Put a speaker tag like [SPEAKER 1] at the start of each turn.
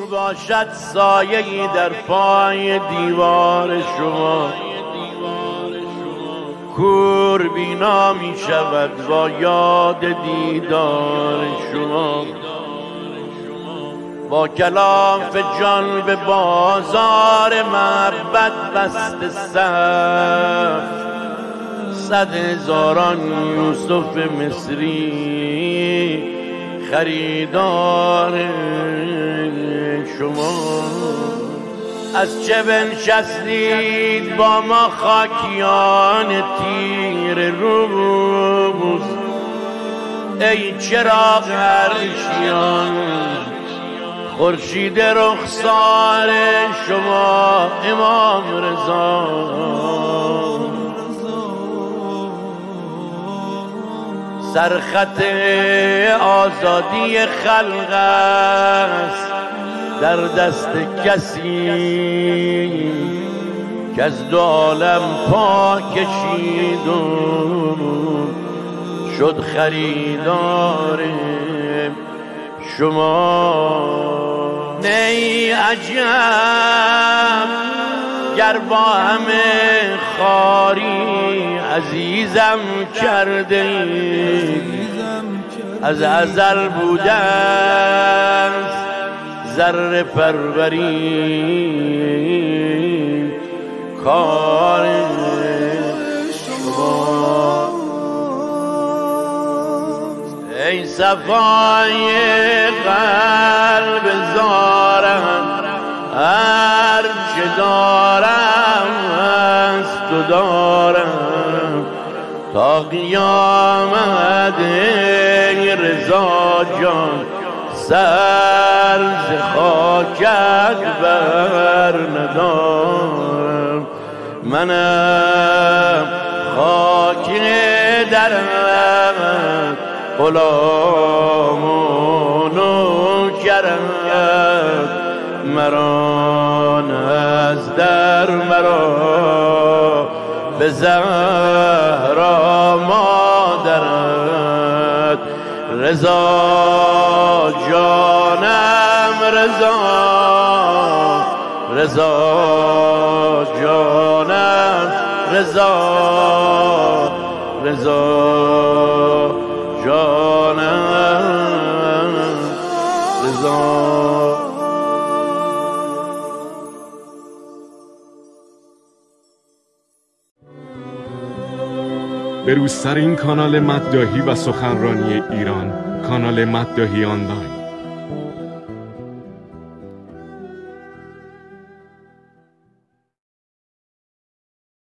[SPEAKER 1] باشد سایه‌ای در پای دیوار شما، کور بینا می شود با یاد دیدار شما. با کلاف جان به بازار محبت بسته صف، 100 هزاران یوسف مصری خریدار شما. از چه بنشستید با ما خاکیان تیر روز، ای چراغ عرشیان خورشید رخسار شما امام رضا. سرخط آزادی خلق است در دست کسی که از دو عالم پا کشید و شد خریدار شما. نی عجب گر با همه خاری عزیزم کرده، از ازل بوده است ذره پروری کار شما. ای صفای قلب زارم هر چه دارم از تو دارم تا قیامت ای رضا جان، سر ز خاکت بر ندارم. منم خاک درم غلام و نوکرم، مرا از در مرا به زهرا مادرت. رضا جانم رضا، رضا جانم رضا، رضا جانم رضا.
[SPEAKER 2] بروزترین کانال مداحی و سخنرانی ایران، کانال مداحی آنلاین.